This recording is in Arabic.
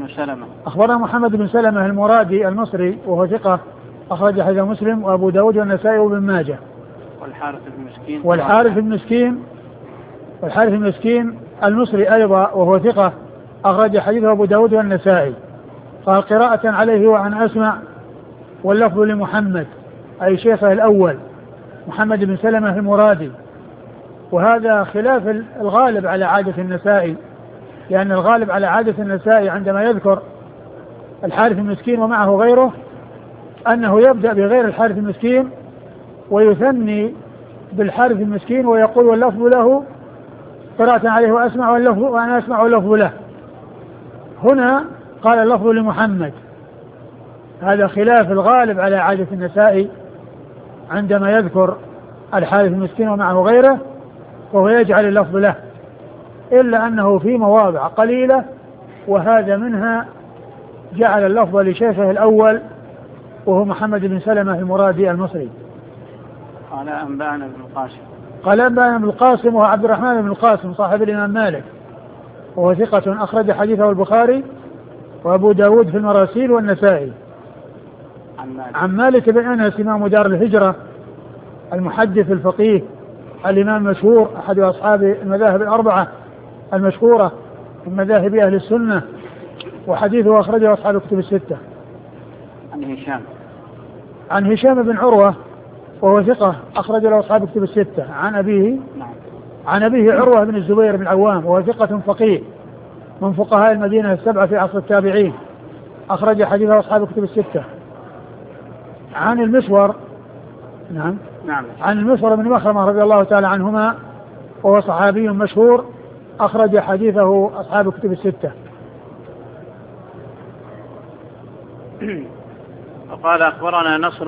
سلمة. أخبرنا محمد بن سلمة المرادي المصري وهو ثقة أخرج حديث مسلم وأبو داود والنسائي وابن ماجه. والحارث المسكين المصري أيضا وهو ثقة أخرج حديثه أبو داود والنسائي. قال قراءة عليه وعن أسمع واللفظ لمحمد أي شيخه الأول محمد بن سلمة المرادي. وهذا خلاف الغالب على عادة النسائي، لأن الغالب على عادة النسائي عندما يذكر الحارث المسكين ومعه غيره أنه يبدأ بغير الحارث المسكين ويثني بالحارث المسكين ويقول واللفظ له قراءة عليه وأسمع واللفظ وأنا أسمع واللفظ له. هنا قال اللفظ لمحمد، هذا خلاف الغالب على عادة النسائي عندما يذكر الحارث المسكين ومعه غيره وهو يجعل اللفظ له، إلا أنه في مواضع قليلة وهذا منها جعل اللفظ لشيخه الأول وهو محمد بن سلمة المرادي المصري. قال أنبأنا ابن القاسم وهو عبد الرحمن بن القاسم صاحب الإمام مالك وهو ثقة أخرج حديثه البخاري وأبو داود في المراسيل والنسائي. عن مالك بن أنس إمام دار الهجرة المحدث الفقيه الإمام المشهور أحد أصحاب المذاهب الأربعة المشهورة من مذاهب أهل السنة، وحديثه أخرجه أصحاب الكتب الستة. عن هشام بن عروة وهو ثقة أخرج له أصحاب الكتب الستة. عن أبيه عروة بن الزبير بن العوام وهو ثقة فقيه من فقهاء المدينة السبعة في عصر التابعين أخرج حديثه أصحاب الكتب الستة. عن المسور عن المسور بن مخرمة رضي الله تعالى عنهما وهو صحابي مشهور أخرج حديثه أصحاب الكتب الستة. وقال أخبرنا نصر